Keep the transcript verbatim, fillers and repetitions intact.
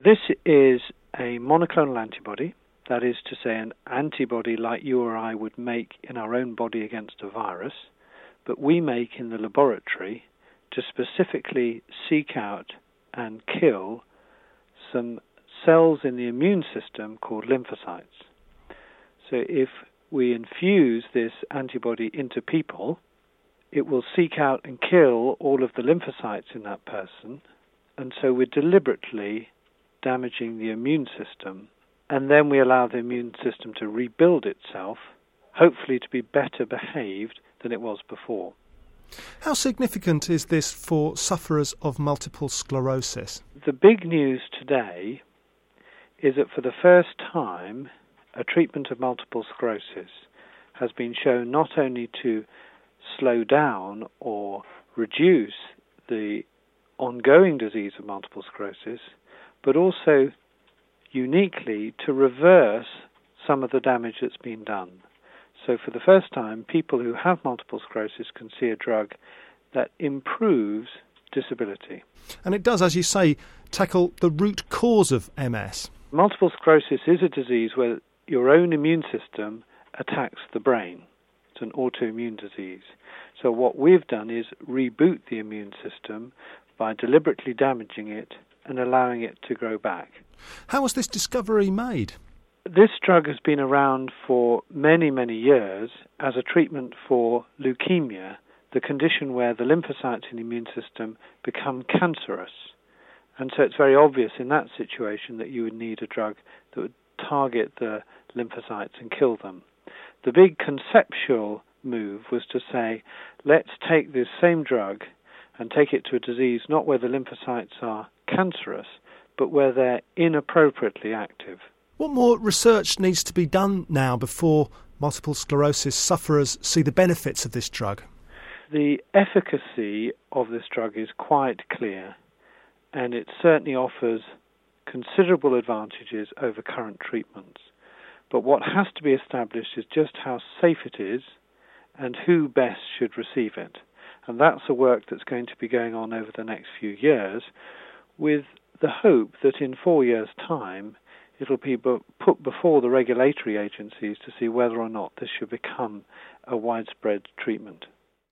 This is a monoclonal antibody, that is to say an antibody like you or I would make in our own body against a virus, but we make in the laboratory to specifically seek out and kill some cells in the immune system called lymphocytes. So if we infuse this antibody into people, it will seek out and kill all of the lymphocytes in that person, and so we're deliberately damaging the immune system, and then we allow the immune system to rebuild itself, hopefully to be better behaved than it was before. How significant is this for sufferers of multiple sclerosis? The big news today is that for the first time, a treatment of multiple sclerosis has been shown not only to slow down or reduce the ongoing disease of multiple sclerosis, but also uniquely to reverse some of the damage that's been done. So for the first time, people who have multiple sclerosis can see a drug that improves disability. And it does, as you say, tackle the root cause of M S. Multiple sclerosis is a disease where your own immune system attacks the brain. It's an autoimmune disease. So what we've done is reboot the immune system by deliberately damaging it and allowing it to grow back. How was this discovery made? This drug has been around for many, many years as a treatment for leukemia, the condition where the lymphocytes in the immune system become cancerous. And so it's very obvious in that situation that you would need a drug that would target the lymphocytes and kill them. The big conceptual move was to say, let's take this same drug and take it to a disease not where the lymphocytes are cancerous, but where they're inappropriately active. What more research needs to be done now before multiple sclerosis sufferers see the benefits of this drug? The efficacy of this drug is quite clear, and it certainly offers considerable advantages over current treatments. But what has to be established is just how safe it is and who best should receive it. And that's the work that's going to be going on over the next few years, with the hope that in four years' time it'll be put before the regulatory agencies to see whether or not this should become a widespread treatment.